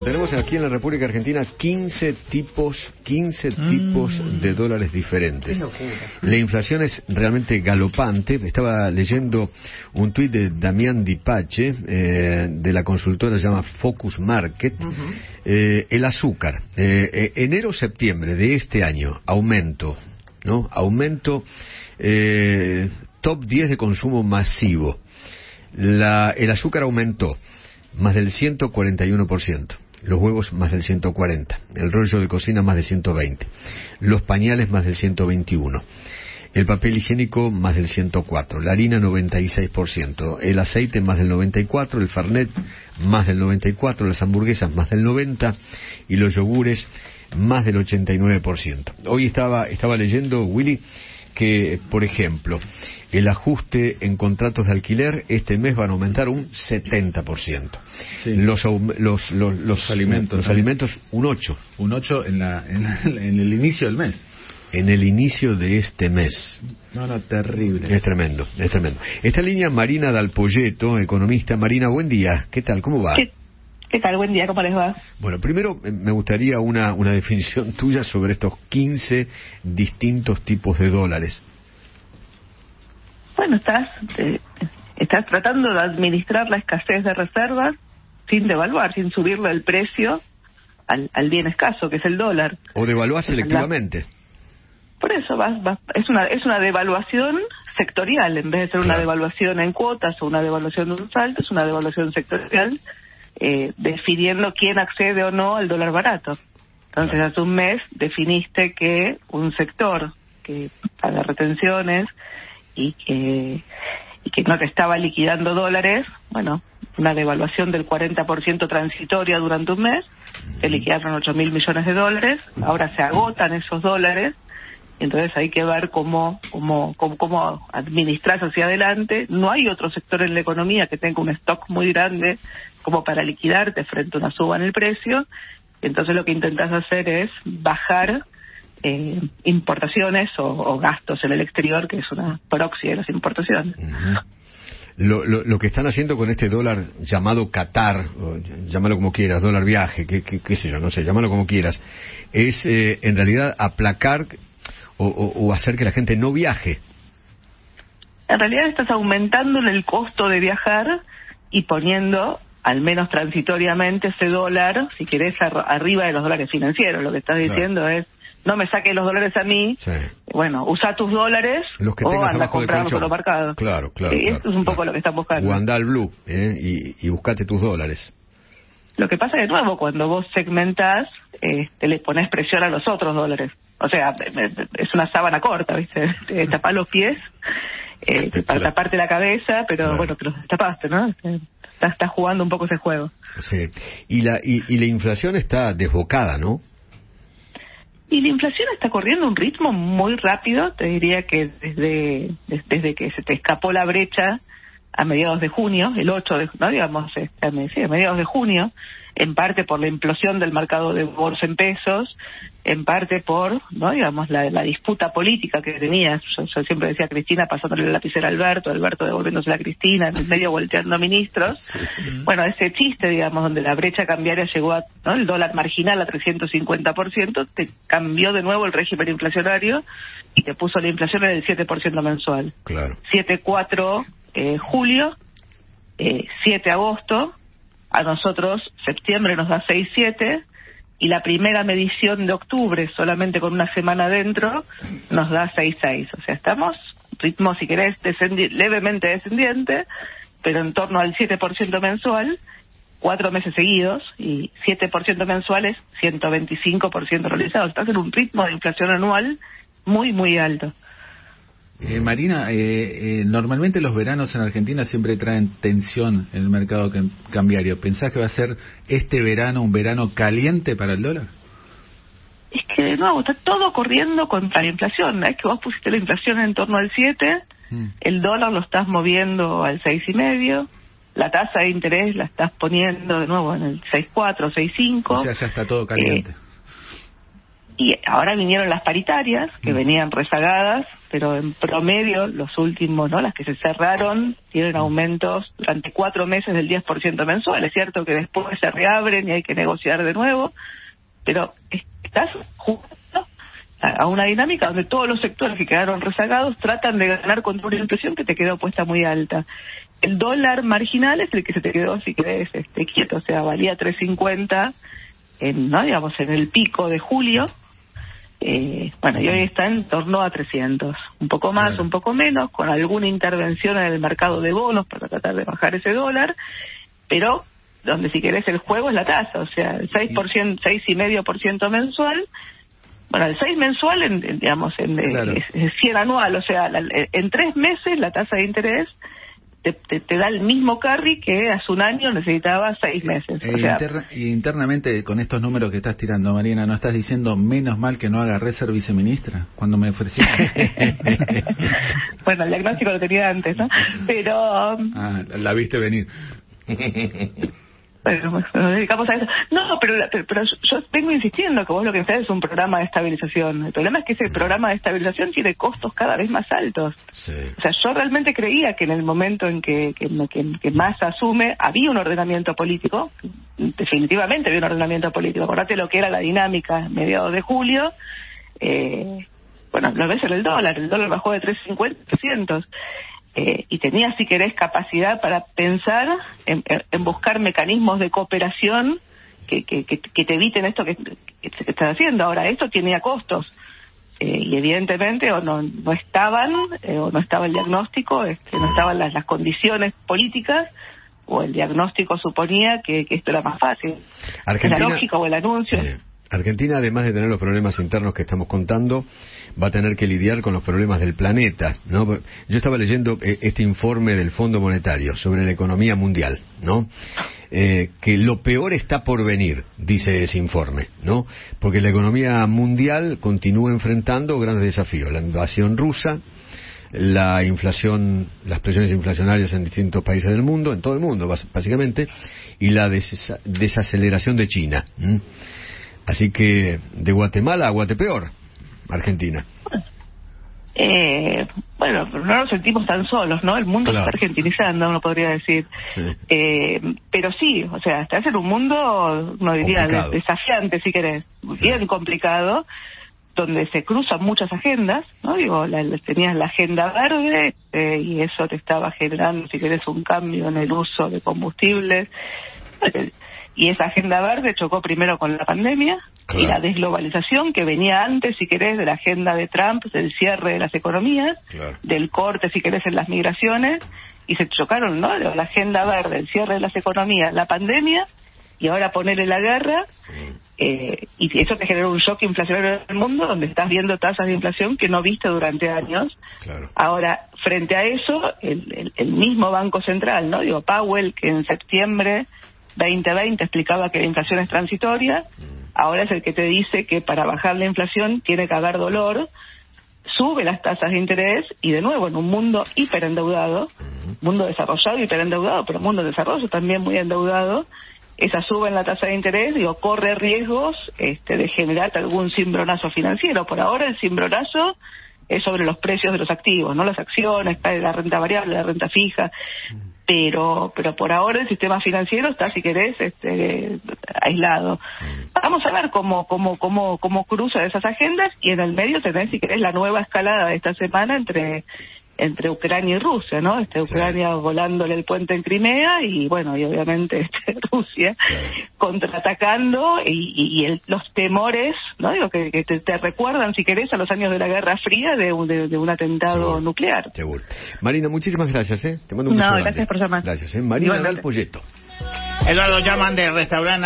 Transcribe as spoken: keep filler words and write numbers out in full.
Tenemos aquí en la República Argentina quince tipos, quince tipos Mm. de dólares diferentes. Qué locura. La inflación es realmente galopante. Estaba leyendo un tuit de Damián Dipache, eh, de la consultora se llama Focus Market. Uh-huh. eh, el azúcar, eh, eh, enero-septiembre de este año, aumento, ¿no? Aumento, eh, top diez de consumo masivo. La, el azúcar aumentó más del ciento cuarenta y uno por ciento. Los huevos más del ciento cuarenta, el rollo de cocina más de ciento veinte, los pañales más del ciento veintiuno, el papel higiénico más del ciento cuatro, la harina noventa y seis por ciento, el aceite más del noventa y cuatro por ciento, el fernet más del noventa y cuatro por ciento, las hamburguesas más del noventa por ciento y los yogures más del ochenta y nueve por ciento. Hoy estaba, estaba leyendo, Willy, que, por ejemplo, el ajuste en contratos de alquiler este mes van a aumentar un setenta por ciento. Sí. Los, los, los, los, los alimentos, los alimentos un ocho. Un ocho en, la, en, la, en el inicio del mes. En el inicio de este mes. No, no, terrible. Es tremendo, es tremendo. Esta línea Marina Dalpolleto, economista. Marina, buen día. ¿Qué tal? ¿Cómo va? ¿Qué, qué tal? Buen día, ¿cómo les va? Bueno, primero me gustaría una, una definición tuya sobre estos quince distintos tipos de dólares. Bueno, estás, eh, estás tratando de administrar la escasez de reservas sin devaluar, sin subirle el precio al, al bien escaso, que es el dólar. O devaluar selectivamente. Por eso vas, vas, es una es una devaluación sectorial, en vez de ser una Claro. devaluación en cuotas o una devaluación de un salto, es una devaluación sectorial, eh, definiendo quién accede o no al dólar barato. Entonces, Claro. hace un mes definiste que un sector que paga retenciones y que y que no te estaba liquidando dólares, bueno, una devaluación del cuarenta por ciento transitoria durante un mes, te liquidaron ocho mil millones de dólares, ahora se agotan esos dólares, entonces hay que ver cómo cómo cómo, cómo administras hacia adelante. No hay otro sector en la economía que tenga un stock muy grande como para liquidarte frente a una suba en el precio, entonces lo que intentas hacer es bajar Eh, importaciones o, o gastos en el exterior, que es una proxy de las importaciones. Uh-huh. Lo, lo, lo que están haciendo con este dólar llamado Qatar, o llámalo como quieras, dólar viaje, qué, qué, qué sé yo, no sé, llámalo como quieras, es eh, en realidad aplacar o, o, o hacer que la gente no viaje. En realidad estás aumentando el costo de viajar y poniendo, al menos transitoriamente, ese dólar, si querés, ar- arriba de los dólares financieros. Lo que estás diciendo Claro. es, no me saques los dólares a mí, Sí. bueno, usa tus dólares Los que o tengas anda a abajo del comprarlos colchón. por los mercados. Claro, claro. Sí, claro, eso es un poco claro. lo que están buscando. O andá al blue, ¿eh? y, y buscate tus dólares. Lo que pasa de nuevo, cuando vos segmentás, este, le pones presión a los otros dólares. O sea, es una sábana corta, ¿viste? Te tapás los pies eh, para Claro. taparte la cabeza, pero Claro. bueno, te los tapaste, ¿no? Estás, estás jugando un poco ese juego. Sí. Y la, y, y la inflación está desbocada, ¿no? Y la inflación está corriendo a un ritmo muy rápido, te diría que desde desde que se te escapó la brecha a mediados de junio, el ocho de no digamos, este, sí, a mediados de junio, en parte por la implosión del mercado de bolsa en pesos, en parte por, no digamos, la, la disputa política que tenías. Yo, yo siempre decía Cristina pasándole la lapicera a Alberto, Alberto devolviéndose a Cristina, en el medio volteando a ministros. Sí. Bueno, ese chiste, digamos, donde la brecha cambiaria llegó a, ¿no?, el dólar marginal a trescientos cincuenta por ciento, te cambió de nuevo el régimen inflacionario y te puso la inflación en el siete por ciento mensual. Claro. siete cuatro eh, julio, eh, siete agosto, a nosotros septiembre nos da seis siete y la primera medición de octubre, solamente con una semana dentro, nos da seis seis. O sea, estamos, ritmo, si querés, descendi- levemente descendiente, pero en torno al siete por ciento mensual, cuatro meses seguidos, y siete por ciento mensual es ciento veinticinco por ciento realizado. Estás en un ritmo de inflación anual muy, muy alto. Eh, Marina, eh, eh, normalmente los veranos en Argentina siempre traen tensión en el mercado cam- cambiario. ¿Pensás que va a ser este verano un verano caliente para el dólar? Es que, de nuevo, está todo corriendo contra la inflación. Es que vos pusiste la inflación en torno al siete, Mm. el dólar lo estás moviendo al seis y medio, la tasa de interés la estás poniendo de nuevo en el seis cuatro, seis cinco. O sea, ya está todo caliente. Eh, Y ahora vinieron las paritarias, que Mm. venían rezagadas, pero en promedio los últimos, ¿no? Las que se cerraron, tienen aumentos durante cuatro meses del diez por ciento mensual. Es cierto que después se reabren y hay que negociar de nuevo, pero estás jugando a una dinámica donde todos los sectores que quedaron rezagados tratan de ganar contra una inflación que te quedó puesta muy alta. El dólar marginal es el que se te quedó, si querés, este, quieto, o sea, valía tres cincuenta en, ¿no? digamos, en el pico de julio. Eh, bueno, y hoy está en torno a trescientos, un poco más, Claro. un poco menos, con alguna intervención en el mercado de bonos para tratar de bajar ese dólar, pero donde si querés el juego es la tasa, o sea, el seis por ciento, seis coma cinco por ciento mensual. Bueno, el seis mensual, en, en, digamos, en, Claro. es, es cien anual, o sea, la, en tres meses la tasa de interés te, te, te da el mismo carry que hace un año necesitaba seis meses. Eh, o sea, interna- y internamente, con estos números que estás tirando, Marina, ¿no estás diciendo menos mal que no agarré ser viceministra cuando me ofreció? bueno, el diagnóstico lo tenía antes, ¿no? Pero... um, Ah, la viste venir. Bueno, pues, nos dedicamos a eso. No, pero, pero, pero yo vengo insistiendo que vos lo que necesitas es un programa de estabilización. El problema es que ese programa de estabilización tiene costos cada vez más altos. Sí. O sea, yo realmente creía que en el momento en que, que, que, que Massa asume, había un ordenamiento político. Definitivamente había un ordenamiento político. Acordate lo que era la dinámica a mediados de julio. Eh, bueno, lo ves en el dólar. El dólar bajó de tres cincuenta a trescientos. Eh, y tenía, si querés, capacidad para pensar en, en buscar mecanismos de cooperación que, que, que, que te eviten esto que, que se está haciendo. Ahora, esto tenía costos, eh, y evidentemente o no, no estaban, eh, o no estaba el diagnóstico, este, no estaban las, las condiciones políticas, o el diagnóstico suponía que, que esto era más fácil. Argentina, la lógica o el anuncio. Sí. Argentina, además de tener los problemas internos que estamos contando, va a tener que lidiar con los problemas del planeta, ¿no? Yo estaba leyendo eh, este informe del Fondo Monetario sobre la economía mundial, ¿no? Eh, que lo peor está por venir, dice ese informe, ¿no? Porque la economía mundial continúa enfrentando grandes desafíos: la invasión rusa, la inflación, las presiones inflacionarias en distintos países del mundo, en todo el mundo básicamente, y la des- desaceleración de China. ¿m? Así que de Guatemala a Guatepeor, Argentina. Eh, bueno, no nos sentimos tan solos, ¿no? El mundo Claro. se está argentinizando, uno podría decir. Sí. Eh, pero sí, o sea, estás en un mundo, uno diría, Complicado. de- desafiante, si querés, Sí. bien complicado, donde se cruzan muchas agendas, ¿no? Digo, la, la- tenías la agenda verde, eh, y eso te estaba generando, si querés, un cambio en el uso de combustibles. Eh, Y esa agenda verde chocó primero con la pandemia, Claro. y la desglobalización que venía antes, si querés, de la agenda de Trump, del cierre de las economías, Claro. del corte, si querés, en las migraciones, y se chocaron, ¿no? La agenda verde, el cierre de las economías, la pandemia, y ahora ponerle la guerra, eh, y eso te generó un shock inflacionario en el mundo, donde estás viendo tasas de inflación que no viste durante años. Claro. Ahora, frente a eso, el, el, el mismo Banco Central, ¿no? Digo, Powell, que en septiembre veinte veinte explicaba que la inflación es transitoria, ahora es el que te dice que para bajar la inflación tiene que haber dolor, sube las tasas de interés, y de nuevo, en un mundo hiperendeudado, mundo desarrollado y hiperendeudado, pero mundo de desarrollo también muy endeudado, esa sube en la tasa de interés, digo, corre riesgos este, de generar algún cimbronazo financiero. Por ahora el cimbronazo es sobre los precios de los activos, no las acciones, la renta variable, la renta fija, pero pero por ahora el sistema financiero está, si querés, este, aislado. Vamos a ver cómo cómo cómo cómo cruza esas agendas, y en el medio tenés, si querés, la nueva escalada de esta semana entre entre Ucrania y Rusia, ¿no? Este, Sí. Ucrania volándole el puente en Crimea, y bueno, y obviamente este, Rusia Claro. contraatacando, y, y, y el, los temores, ¿no? Digo, que, que te, te recuerdan, si querés, a los años de la Guerra Fría de un, de, de un atentado Seguro. nuclear. Seguro. Marina, muchísimas gracias, ¿eh? Te mando un No, beso gracias grande. por llamar. Gracias, ¿eh? Marina Igualmente. Dal Poyetto. Eduardo, llaman de restaurante.